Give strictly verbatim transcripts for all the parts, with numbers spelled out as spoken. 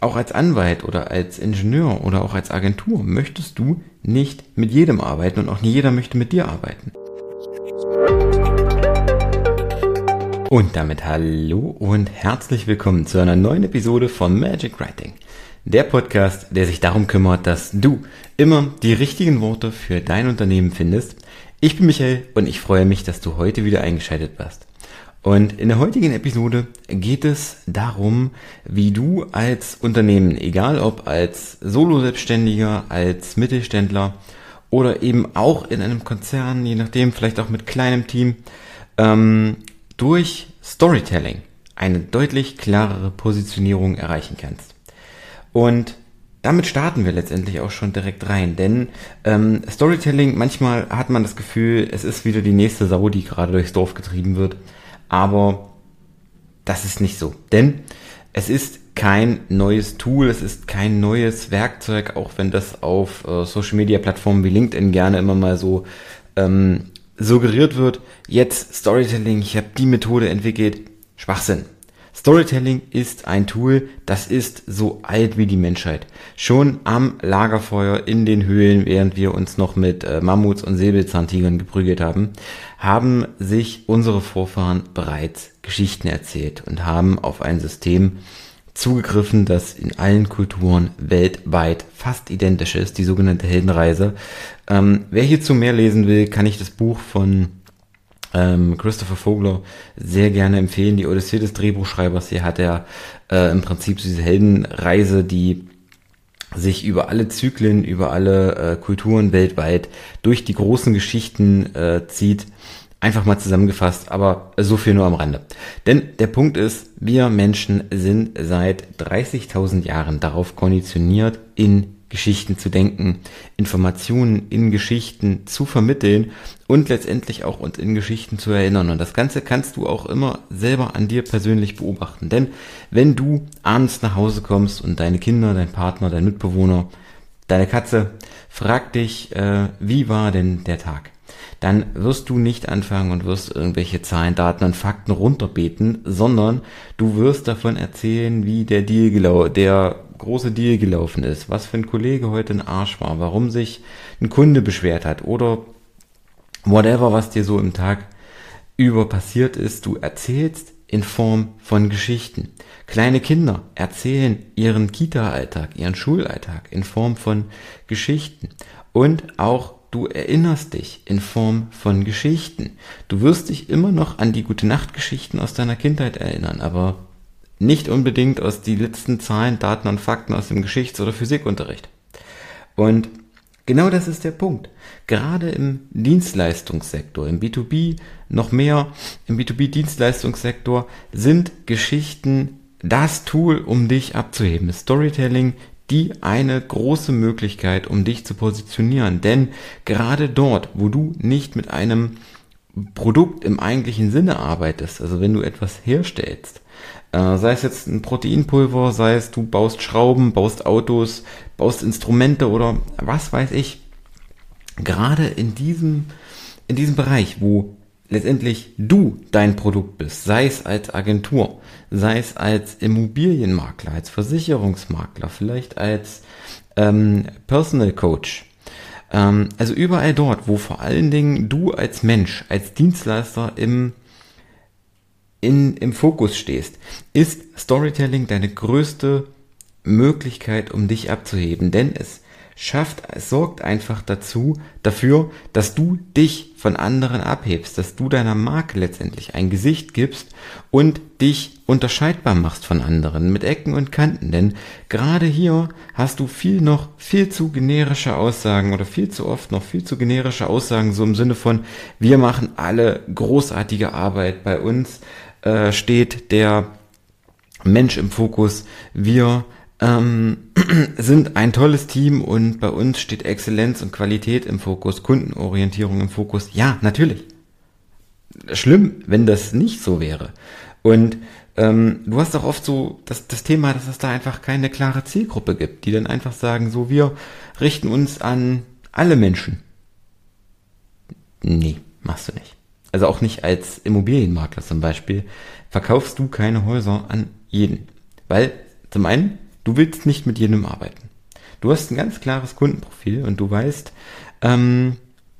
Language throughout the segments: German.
Auch als Anwalt oder als Ingenieur oder auch als Agentur möchtest du nicht mit jedem arbeiten und auch nicht jeder möchte mit dir arbeiten. Und damit hallo und herzlich willkommen zu einer neuen Episode von Magic Writing. Der Podcast, der sich darum kümmert, dass du immer die richtigen Worte für dein Unternehmen findest. Ich bin Michael und ich freue mich, dass du heute wieder eingeschaltet bist. Und in der heutigen Episode geht es darum, wie du als Unternehmen, egal ob als Solo-Selbstständiger, als Mittelständler oder eben auch in einem Konzern, je nachdem, vielleicht auch mit kleinem Team, ähm, durch Storytelling eine deutlich klarere Positionierung erreichen kannst. Und damit starten wir letztendlich auch schon direkt rein, denn ähm, Storytelling, manchmal hat man das Gefühl, es ist wieder die nächste Sau, die gerade durchs Dorf getrieben wird. Aber das ist nicht so, denn es ist kein neues Tool, es ist kein neues Werkzeug, auch wenn das auf äh, Social-Media-Plattformen wie LinkedIn gerne immer mal so ähm, suggeriert wird. Jetzt Storytelling, ich habe die Methode entwickelt. Schwachsinn. Storytelling ist ein Tool, das ist so alt wie die Menschheit. Schon am Lagerfeuer in den Höhlen, während wir uns noch mit äh, Mammuts und Säbelzahntigern geprügelt haben, haben sich unsere Vorfahren bereits Geschichten erzählt und haben auf ein System zugegriffen, das in allen Kulturen weltweit fast identisch ist, die sogenannte Heldenreise. Ähm, wer hierzu mehr lesen will, kann ich das Buch von Ähm, Christopher Vogler sehr gerne empfehlen. Die Odyssee des Drehbuchschreibers. Hier hat er äh, im Prinzip diese Heldenreise, die sich über alle Zyklen, über alle äh, Kulturen weltweit durch die großen Geschichten äh, zieht. Einfach mal zusammengefasst, aber so viel nur am Rande. Denn der Punkt ist, wir Menschen sind seit dreißigtausend Jahren darauf konditioniert, in Geschichten zu denken, Informationen in Geschichten zu vermitteln und letztendlich auch uns in Geschichten zu erinnern. Und das Ganze kannst du auch immer selber an dir persönlich beobachten. Denn wenn du abends nach Hause kommst und deine Kinder, dein Partner, dein Mitbewohner, deine Katze fragt dich, äh, wie war denn der Tag? Dann wirst du nicht anfangen und wirst irgendwelche Zahlen, Daten und Fakten runterbeten, sondern du wirst davon erzählen, wie der Deal gelau- der große Deal gelaufen ist, was für ein Kollege heute ein Arsch war, warum sich ein Kunde beschwert hat oder whatever, was dir so im Tag über passiert ist. Du erzählst in Form von Geschichten. Kleine Kinder erzählen ihren Kita-Alltag, ihren Schulalltag in Form von Geschichten. Und auch du erinnerst dich in Form von Geschichten. Du wirst dich immer noch an die Gute-Nacht-Geschichten aus deiner Kindheit erinnern, aber nicht unbedingt aus die letzten Zahlen, Daten und Fakten aus dem Geschichts- oder Physikunterricht. Und genau das ist der Punkt. Gerade im Dienstleistungssektor, im B zwei B noch mehr, im B zwei B-Dienstleistungssektor sind Geschichten das Tool, um dich abzuheben. Storytelling die eine große Möglichkeit, um dich zu positionieren. Denn gerade dort, wo du nicht mit einem Produkt im eigentlichen Sinne arbeitest, also wenn du etwas herstellst, äh, sei es jetzt ein Proteinpulver, sei es du baust Schrauben, baust Autos, baust Instrumente oder was weiß ich, gerade in diesem, in diesem Bereich, wo letztendlich du dein Produkt bist, sei es als Agentur, sei es als Immobilienmakler, als Versicherungsmakler, vielleicht als ähm, Personal Coach. Ähm, also überall dort, wo vor allen Dingen du als Mensch, als Dienstleister im, in, im Fokus stehst, ist Storytelling deine größte Möglichkeit, um dich abzuheben. Denn es schafft, es sorgt einfach dazu, dafür, dass du dich von anderen abhebst, dass du deiner Marke letztendlich ein Gesicht gibst und dich unterscheidbar machst von anderen mit Ecken und Kanten. Denn gerade hier hast du viel noch, viel zu generische Aussagen oder viel zu oft noch viel zu generische Aussagen, so im Sinne von, wir machen alle großartige Arbeit, bei uns äh, steht der Mensch im Fokus, wir ähm, sind ein tolles Team und bei uns steht Exzellenz und Qualität im Fokus, Kundenorientierung im Fokus. Ja, natürlich. Schlimm, wenn das nicht so wäre. Und ähm, du hast auch oft so das, das Thema, dass es da einfach keine klare Zielgruppe gibt, die dann einfach sagen, so wir richten uns an alle Menschen. Nee, machst du nicht. Also auch nicht als Immobilienmakler zum Beispiel, verkaufst du keine Häuser an jeden. Weil zum einen du willst nicht mit jedem arbeiten. Du hast ein ganz klares Kundenprofil und du weißt, ähm,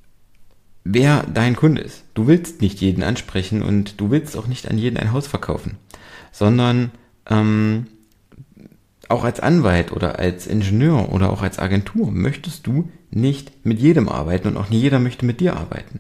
wer dein Kunde ist. Du willst nicht jeden ansprechen und du willst auch nicht an jeden ein Haus verkaufen, sondern ähm, auch als Anwalt oder als Ingenieur oder auch als Agentur möchtest du nicht mit jedem arbeiten und auch nicht jeder möchte mit dir arbeiten.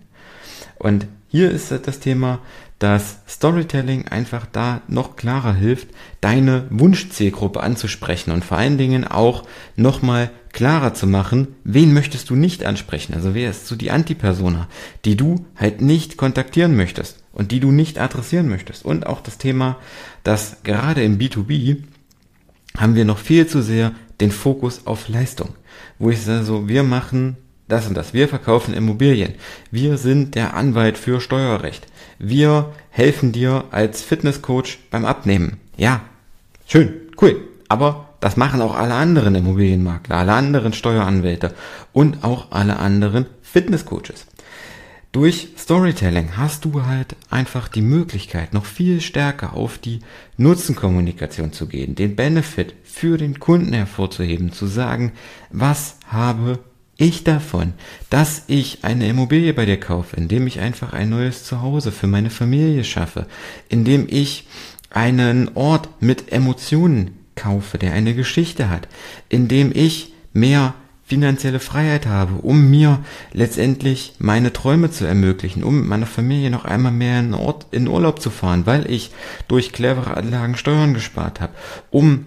Und hier ist das Thema, dass Storytelling einfach da noch klarer hilft, deine Wunschzielgruppe anzusprechen und vor allen Dingen auch nochmal klarer zu machen, wen möchtest du nicht ansprechen. Also wer ist so die Antipersona, die du halt nicht kontaktieren möchtest und die du nicht adressieren möchtest. Und auch das Thema, dass gerade im B zwei B haben wir noch viel zu sehr den Fokus auf Leistung. Wo ich sage so, wir machen das und das, wir verkaufen Immobilien, wir sind der Anwalt für Steuerrecht, wir helfen dir als Fitnesscoach beim Abnehmen. Ja, schön, cool, aber das machen auch alle anderen Immobilienmakler, alle anderen Steueranwälte und auch alle anderen Fitnesscoaches. Durch Storytelling hast du halt einfach die Möglichkeit, noch viel stärker auf die Nutzenkommunikation zu gehen, den Benefit für den Kunden hervorzuheben, zu sagen, was habe ich davon, dass ich eine Immobilie bei dir kaufe, indem ich einfach ein neues Zuhause für meine Familie schaffe, indem ich einen Ort mit Emotionen kaufe, der eine Geschichte hat, indem ich mehr finanzielle Freiheit habe, um mir letztendlich meine Träume zu ermöglichen, um mit meiner Familie noch einmal mehr in, Ort, in Urlaub zu fahren, weil ich durch clevere Anlagen Steuern gespart habe, um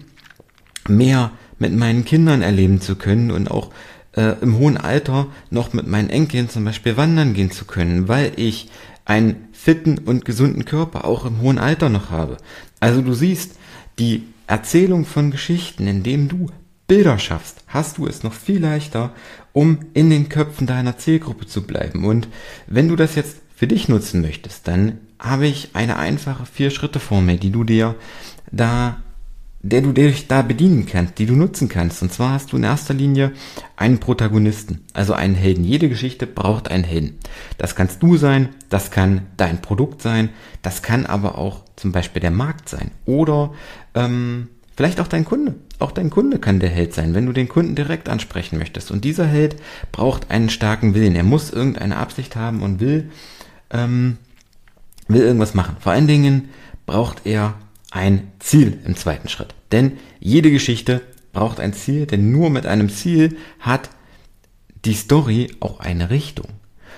mehr mit meinen Kindern erleben zu können und auch äh, im hohen Alter noch mit meinen Enkeln zum Beispiel wandern gehen zu können, weil ich einen fitten und gesunden Körper auch im hohen Alter noch habe. Also du siehst, die Erzählung von Geschichten, indem du Bilder schaffst, hast du es noch viel leichter, um in den Köpfen deiner Zielgruppe zu bleiben. Und wenn du das jetzt für dich nutzen möchtest, dann habe ich eine einfache Vier-Schritte-Formel, die du dir da, der du dich da bedienen kannst, die du nutzen kannst. Und zwar hast du in erster Linie einen Protagonisten, also einen Helden. Jede Geschichte braucht einen Helden. Das kannst du sein, das kann dein Produkt sein, das kann aber auch zum Beispiel der Markt sein oder ähm, vielleicht auch dein Kunde. Auch dein Kunde kann der Held sein, wenn du den Kunden direkt ansprechen möchtest. Und dieser Held braucht einen starken Willen. Er muss irgendeine Absicht haben und will, ähm, will irgendwas machen. Vor allen Dingen braucht er ein Ziel im zweiten Schritt. Denn jede Geschichte braucht ein Ziel, denn nur mit einem Ziel hat die Story auch eine Richtung.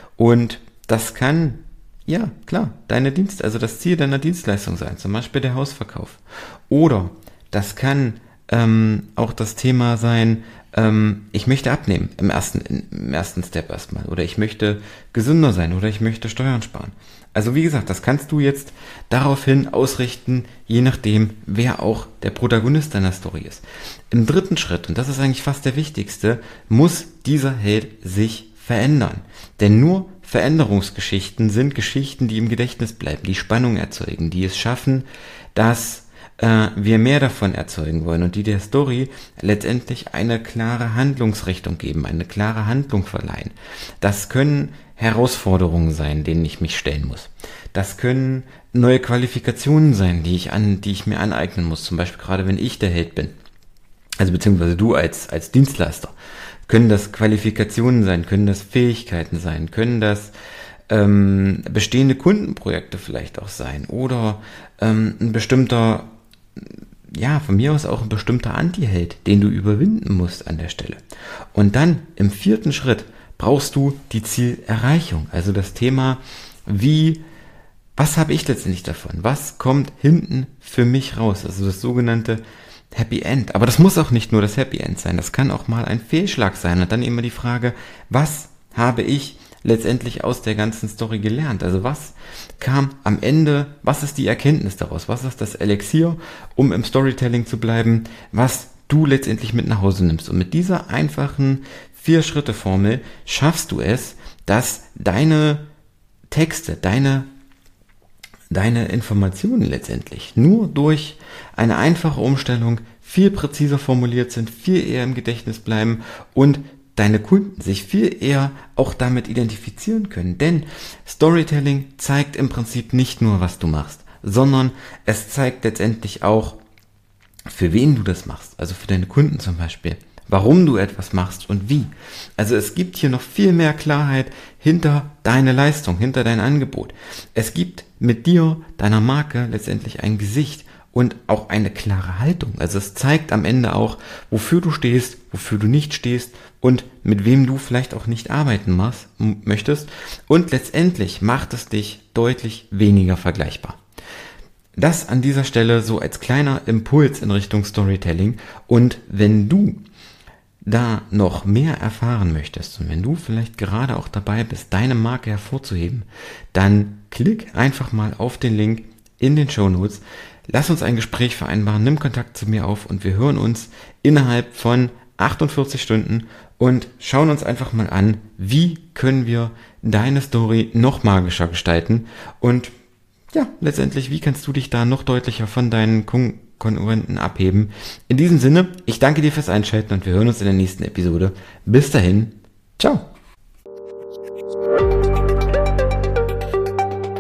Und das kann, ja klar, deine Dienst, also das Ziel deiner Dienstleistung sein, zum Beispiel der Hausverkauf. Oder das kann ähm, auch das Thema sein, ähm, ich möchte abnehmen im ersten, im ersten Step erstmal. Oder ich möchte gesünder sein oder ich möchte Steuern sparen. Also wie gesagt, das kannst du jetzt daraufhin ausrichten, je nachdem, wer auch der Protagonist deiner Story ist. Im dritten Schritt, und das ist eigentlich fast der wichtigste, muss dieser Held sich verändern. Denn nur Veränderungsgeschichten sind Geschichten, die im Gedächtnis bleiben, die Spannung erzeugen, die es schaffen, dass äh, wir mehr davon erzeugen wollen und die der Story letztendlich eine klare Handlungsrichtung geben, eine klare Handlung verleihen. Das können Herausforderungen sein, denen ich mich stellen muss. Das können neue Qualifikationen sein, die ich an, die ich mir aneignen muss. Zum Beispiel gerade wenn ich der Held bin, also beziehungsweise du als als Dienstleister, können das Qualifikationen sein, können das Fähigkeiten sein, können das ähm, bestehende Kundenprojekte vielleicht auch sein oder ähm, ein bestimmter, ja von mir aus auch ein bestimmter Anti-Held, den du überwinden musst an der Stelle. Und dann im vierten Schritt brauchst du die Zielerreichung, also das Thema, wie, was habe ich letztendlich davon? Was kommt hinten für mich raus? Also das sogenannte Happy End. Aber das muss auch nicht nur das Happy End sein, das kann auch mal ein Fehlschlag sein. Und dann immer die Frage, was habe ich letztendlich aus der ganzen Story gelernt? Also was kam am Ende, was ist die Erkenntnis daraus? Was ist das Elixier, um im Storytelling zu bleiben, was du letztendlich mit nach Hause nimmst? Und mit dieser einfachen Vier-Schritte-Formel schaffst du es, dass deine Texte, deine, deine Informationen letztendlich nur durch eine einfache Umstellung viel präziser formuliert sind, viel eher im Gedächtnis bleiben und deine Kunden sich viel eher auch damit identifizieren können. Denn Storytelling zeigt im Prinzip nicht nur, was du machst, sondern es zeigt letztendlich auch, für wen du das machst, also für deine Kunden zum Beispiel, warum du etwas machst und wie. Also es gibt hier noch viel mehr Klarheit hinter deine Leistung, hinter dein Angebot. Es gibt mit dir, deiner Marke, letztendlich ein Gesicht und auch eine klare Haltung. Also es zeigt am Ende auch, wofür du stehst, wofür du nicht stehst und mit wem du vielleicht auch nicht arbeiten machst, möchtest. Und letztendlich macht es dich deutlich weniger vergleichbar. Das an dieser Stelle so als kleiner Impuls in Richtung Storytelling. Und wenn du da noch mehr erfahren möchtest und wenn du vielleicht gerade auch dabei bist, deine Marke hervorzuheben, dann klick einfach mal auf den Link in den Shownotes. Lass uns ein Gespräch vereinbaren, nimm Kontakt zu mir auf und wir hören uns innerhalb von achtundvierzig Stunden und schauen uns einfach mal an, wie können wir deine Story noch magischer gestalten und ja, letztendlich, wie kannst du dich da noch deutlicher von deinen Kon- Konkurrenten abheben. In diesem Sinne, ich danke dir fürs Einschalten und wir hören uns in der nächsten Episode. Bis dahin, ciao.